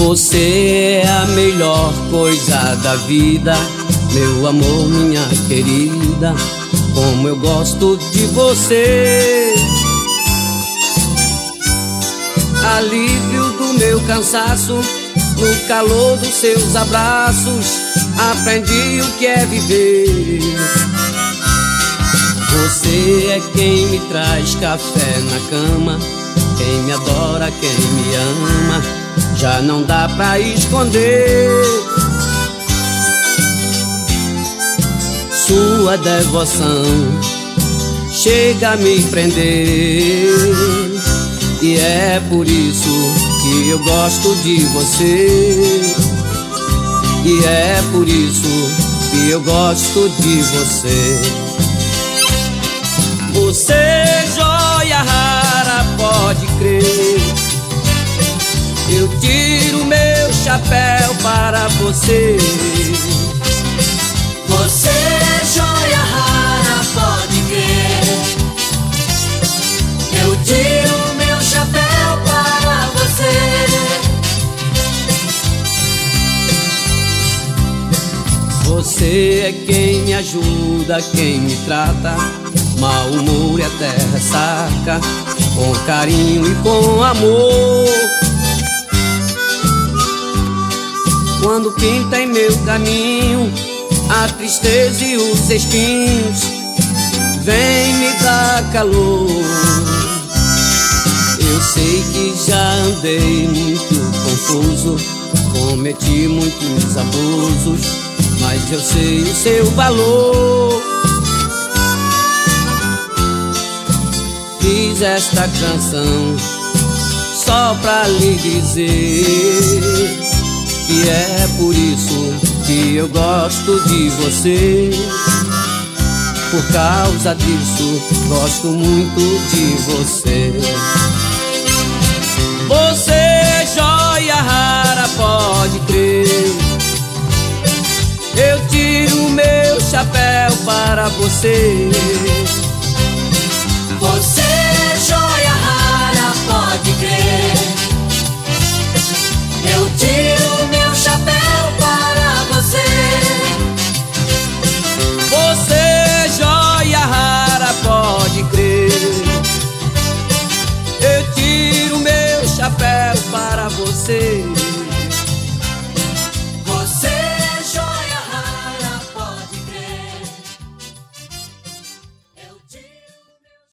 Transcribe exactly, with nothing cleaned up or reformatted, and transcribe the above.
Você é a melhor coisa da vida, meu amor, minha querida, como eu gosto de você. Alívio do meu cansaço, no calor dos seus abraços, aprendi o que é viver. Você é quem me traz café na cama, quem me adora, quem me ama, já não dá pra esconder. Sua devoção chega a me prender, e é por isso que eu gosto de você. E é por isso que eu gosto de você. Você, joia rara, pode crer, eu tiro meu chapéu para você. Você, joia rara, pode crer, eu tiro meu chapéu para você. Você é quem me ajuda, quem me trata, mau humor e até ressaca, com carinho e com amor. Quando pinta em meu caminho a tristeza e os espinhos, vem me dar calor. Eu sei que já andei muito confuso, cometi muitos abusos, mas eu sei o seu valor. Fiz esta canção só pra lhe dizer que é por isso que eu gosto de você. Por causa disso, gosto muito de você. Você, joia rara, pode crer, eu tiro meu chapéu para você. Você, joia rara, pode crer,